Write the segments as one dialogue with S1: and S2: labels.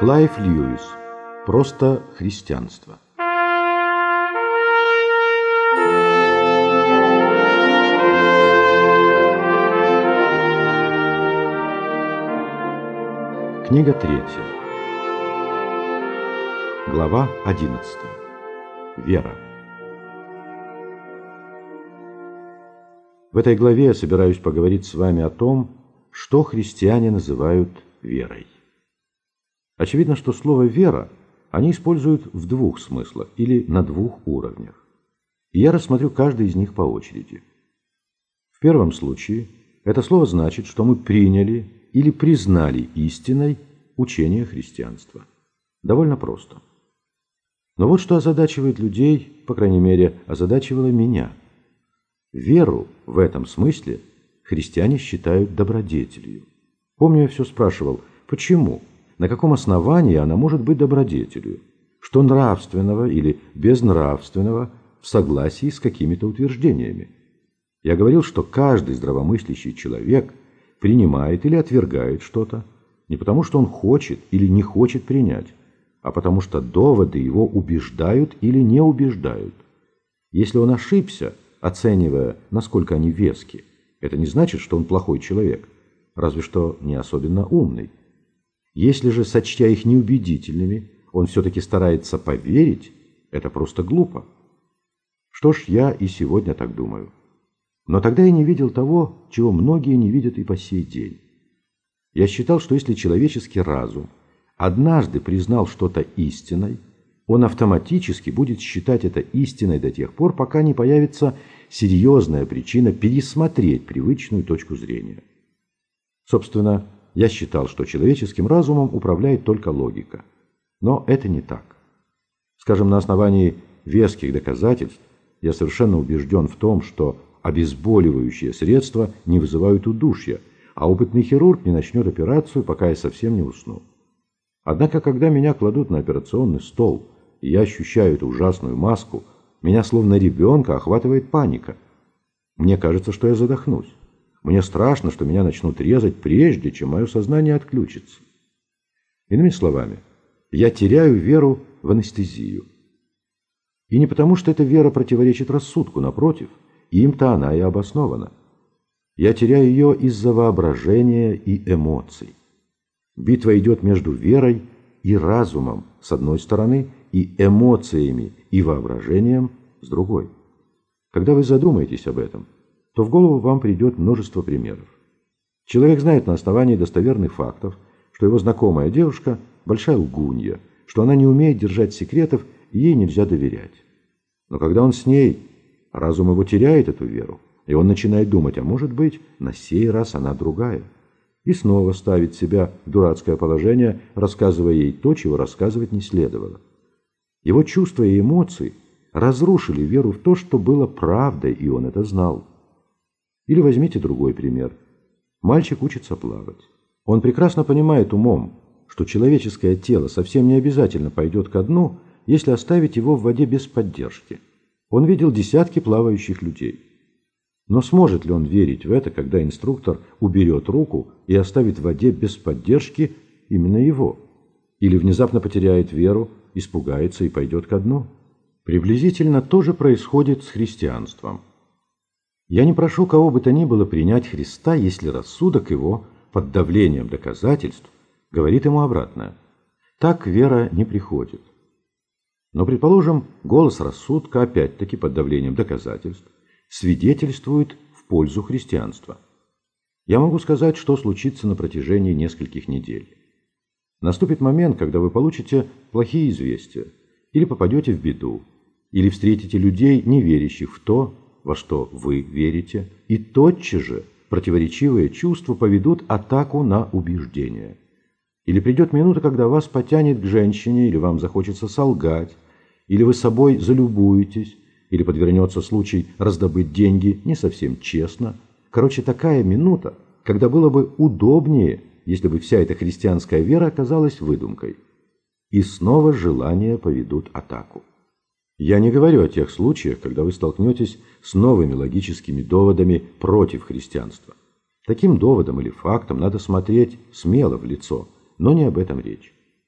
S1: Клайв Льюис. Просто христианство. Книга 3. Глава 11. Вера. В этой главе я собираюсь поговорить с вами о том, что христиане называют верой. Очевидно, что слово «вера» они используют в двух смыслах или на двух уровнях. И я рассмотрю каждый из них по очереди. В первом случае это слово значит, что мы приняли или признали истиной учение христианства. Довольно просто. Но вот что озадачивает людей, по крайней мере, озадачивало меня. Веру в этом смысле христиане считают добродетелью. Помню, я все спрашивал, почему, на каком основании она может быть добродетелью, что нравственного или безнравственного в согласии с какими-то утверждениями. Я говорил, что каждый здравомыслящий человек принимает или отвергает что-то не потому, что он хочет или не хочет принять, а потому что доводы его убеждают или не убеждают. Если он ошибся, оценивая, насколько они вески, это не значит, что он плохой человек, разве что не особенно умный. Если же, сочтя их неубедительными, он все-таки старается поверить, это просто глупо. Что ж, я и сегодня так думаю. Но тогда я не видел того, чего многие не видят и по сей день. Я считал, что если человеческий разум однажды признал что-то истиной, он автоматически будет считать это истиной до тех пор, пока не появится серьезная причина пересмотреть привычную точку зрения. Собственно, я считал, что человеческим разумом управляет только логика. Но это не так. Скажем, на основании веских доказательств я совершенно убежден в том, что обезболивающие средства не вызывают удушья, а опытный хирург не начнет операцию, пока я совсем не усну. Однако, когда меня кладут на операционный стол, и я ощущаю эту ужасную маску, меня словно ребенка охватывает паника. Мне кажется, что я задохнусь. Мне страшно, что меня начнут резать, прежде чем мое сознание отключится. Иными словами, я теряю веру в анестезию. И не потому, что эта вера противоречит рассудку, напротив, им-то она и обоснована. Я теряю ее из-за воображения и эмоций. Битва идет между верой и разумом с одной стороны, и эмоциями и воображением с другой. Когда вы задумаетесь об этом, то в голову вам придет множество примеров. Человек знает на основании достоверных фактов, что его знакомая девушка – большая лгунья, что она не умеет держать секретов и ей нельзя доверять. Но когда он с ней, разум его теряет эту веру, и он начинает думать, а может быть, на сей раз она другая. И снова ставит себя в дурацкое положение, рассказывая ей то, чего рассказывать не следовало. Его чувства и эмоции разрушили веру в то, что было правдой, и он это знал. Или возьмите другой пример. Мальчик учится плавать. Он прекрасно понимает умом, что человеческое тело совсем не обязательно пойдет ко дну, если оставить его в воде без поддержки. Он видел десятки плавающих людей. Но сможет ли он верить в это, когда инструктор уберет руку и оставит в воде без поддержки именно его? Или внезапно потеряет веру, испугается и пойдет ко дну? Приблизительно то же происходит с христианством. Я не прошу кого бы то ни было принять Христа, если рассудок его под давлением доказательств говорит ему обратное. Так вера не приходит. Но, предположим, голос рассудка, опять-таки под давлением доказательств, свидетельствует в пользу христианства. Я могу сказать, что случится на протяжении нескольких недель. Наступит момент, когда вы получите плохие известия, или попадете в беду, или встретите людей, не верящих в то, во что вы верите, и тотчас же противоречивые чувства поведут атаку на убеждения. Или придет минута, когда вас потянет к женщине, или вам захочется солгать, или вы собой залюбуетесь, или подвернется случай раздобыть деньги не совсем честно. Короче, такая минута, когда было бы удобнее, если бы вся эта христианская вера оказалась выдумкой. И снова желания поведут атаку. Я не говорю о тех случаях, когда вы столкнетесь с новыми логическими доводами против христианства. Таким доводом или фактом надо смотреть смело в лицо, но не об этом речь.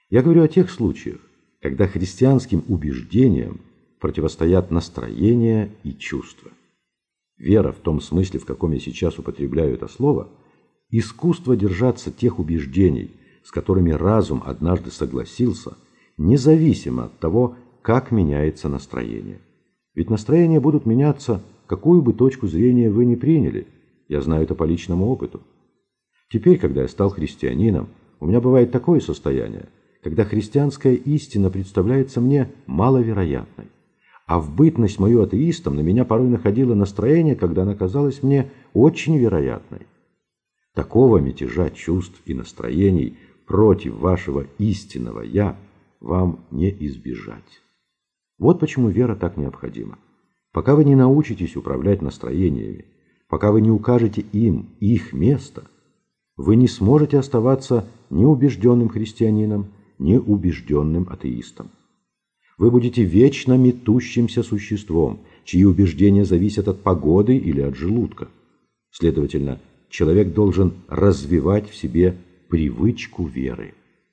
S1: Я говорю о тех случаях, когда христианским убеждениям противостоят настроения и чувства. Вера в том смысле, в каком я сейчас употребляю это слово, искусство держаться тех убеждений, с которыми разум однажды согласился, независимо от того, как меняется настроение. Ведь настроения будут меняться, какую бы точку зрения вы ни приняли. Я знаю это по личному опыту. Теперь, когда я стал христианином, у меня бывает такое состояние, когда христианская истина представляется мне маловероятной. А в бытность мою атеистом на меня порой находило настроение, когда она казалась мне очень вероятной. Такого мятежа чувств и настроений против вашего истинного «я» вам не избежать. Вот почему вера так необходима. Пока вы не научитесь управлять настроениями, пока вы не укажете им их место, вы не сможете оставаться ни убежденным христианином, ни убежденным атеистом. Вы будете вечно метущимся существом, чьи убеждения зависят от погоды или от желудка. Следовательно, человек должен развивать в себе привычку веры.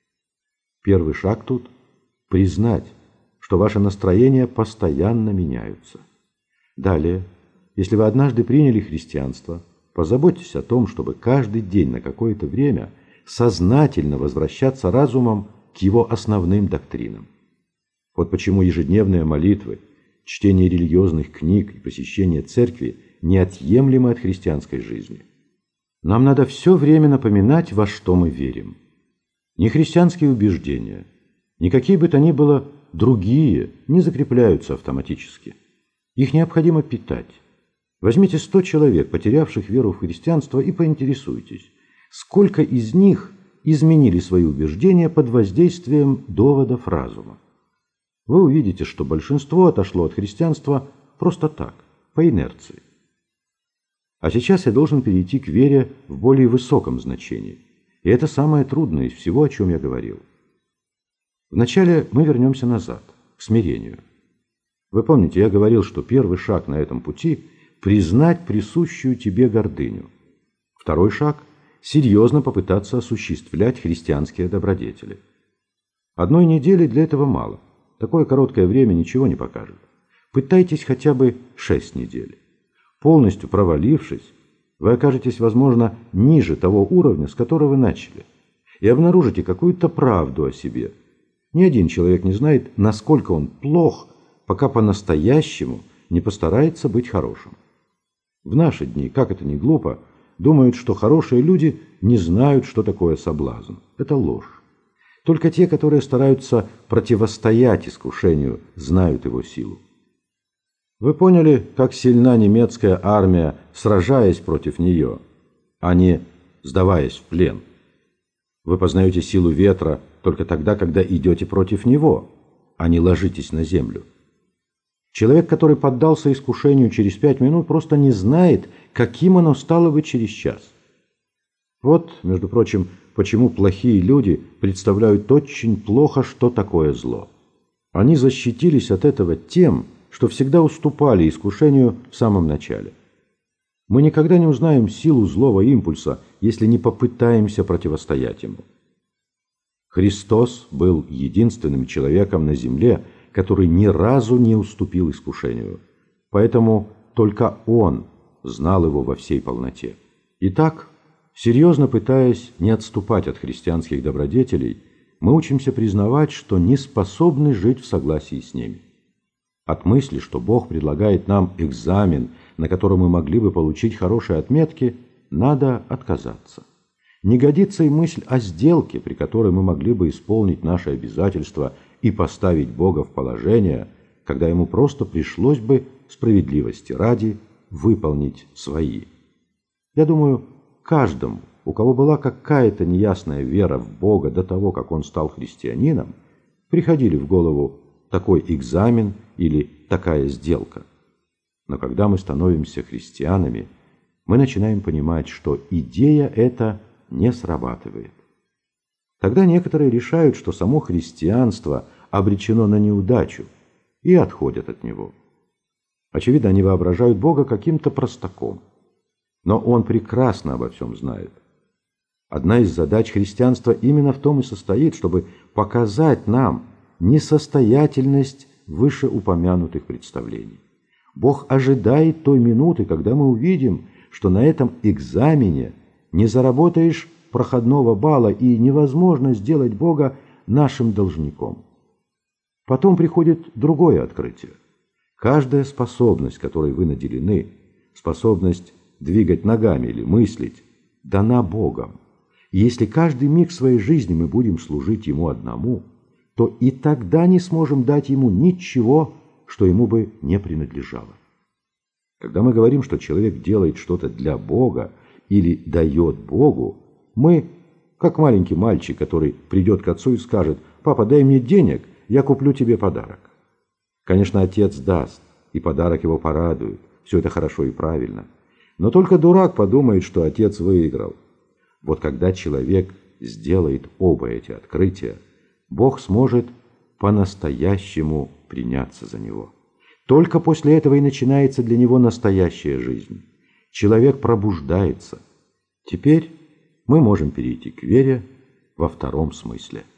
S1: Первый шаг тут – признать, что ваши настроения постоянно меняются. Далее, если вы однажды приняли христианство, позаботьтесь о том, чтобы каждый день на какое-то время сознательно возвращаться разумом к его основным доктринам. Вот почему ежедневные молитвы, чтение религиозных книг и посещение церкви неотъемлемы от христианской жизни. Нам надо все время напоминать, во что мы верим. Ни христианские убеждения, ни какие бы то ни было другие не закрепляются автоматически. Их необходимо питать. Возьмите 100 человек, потерявших веру в христианство, и поинтересуйтесь, сколько из них изменили свои убеждения под воздействием доводов разума. Вы увидите, что большинство отошло от христианства просто так, по инерции. А сейчас я должен перейти к вере в более высоком значении. И это самое трудное из всего, о чем я говорил. Вначале мы вернемся назад, к смирению. Вы помните, я говорил, что первый шаг на этом пути – признать присущую тебе гордыню. Второй шаг – серьезно попытаться осуществлять христианские добродетели. Одной недели для этого мало. Такое короткое время ничего не покажет. Пытайтесь хотя бы 6 недель. Полностью провалившись, вы окажетесь, возможно, ниже того уровня, с которого вы начали, и обнаружите какую-то правду о себе. Ни один человек не знает, насколько он плох, пока по-настоящему не постарается быть хорошим. В наши дни, как это ни глупо, думают, что хорошие люди не знают, что такое соблазн. Это ложь. Только те, которые стараются противостоять искушению, знают его силу. Вы поняли, как сильна немецкая армия, сражаясь против нее, а не сдаваясь в плен? Вы познаете силу ветра только тогда, когда идете против него, а не ложитесь на землю. Человек, который поддался искушению через 5 минут, просто не знает, каким оно стало бы через час. Вот, между прочим, почему плохие люди представляют очень плохо, что такое зло. Они защитились от этого тем, что всегда уступали искушению в самом начале. Мы никогда не узнаем силу злого импульса, если не попытаемся противостоять ему. Христос был единственным человеком на земле, который ни разу не уступил искушению. Поэтому только Он знал его во всей полноте. Итак, серьезно пытаясь не отступать от христианских добродетелей, мы учимся признавать, что не способны жить в согласии с ними. От мысли, что Бог предлагает нам экзамен, на котором мы могли бы получить хорошие отметки, надо отказаться. Не годится и мысль о сделке, при которой мы могли бы исполнить наши обязательства и поставить Бога в положение, когда Ему просто пришлось бы, справедливости ради, выполнить свои. Я думаю, каждому, у кого была какая-то неясная вера в Бога до того, как он стал христианином, приходили в голову такой экзамен или такая сделка. Но когда мы становимся христианами, мы начинаем понимать, что идея эта не срабатывает. Тогда некоторые решают, что само христианство обречено на неудачу, и отходят от него. Очевидно, они воображают Бога каким-то простаком. Но Он прекрасно обо всем знает. Одна из задач христианства именно в том и состоит, чтобы показать нам несостоятельность вышеупомянутых представлений. Бог ожидает той минуты, когда мы увидим, что на этом экзамене не заработаешь проходного балла и невозможно сделать Бога нашим должником. Потом приходит другое открытие. Каждая способность, которой вы наделены, способность двигать ногами или мыслить, дана Богом. И если каждый миг своей жизни мы будем служить Ему одному, то и тогда не сможем дать Ему ничего, что Ему бы не принадлежало. Когда мы говорим, что человек делает что-то для Бога или дает Богу, мы, как маленький мальчик, который придет к отцу и скажет: «Папа, дай мне денег, я куплю тебе подарок». Конечно, отец даст, и подарок его порадует, все это хорошо и правильно. Но только дурак подумает, что отец выиграл. Вот когда человек сделает оба эти открытия, Бог сможет по-настоящему приняться за него. Только после этого и начинается для него настоящая жизнь. Человек пробуждается. Теперь мы можем перейти к вере во втором смысле.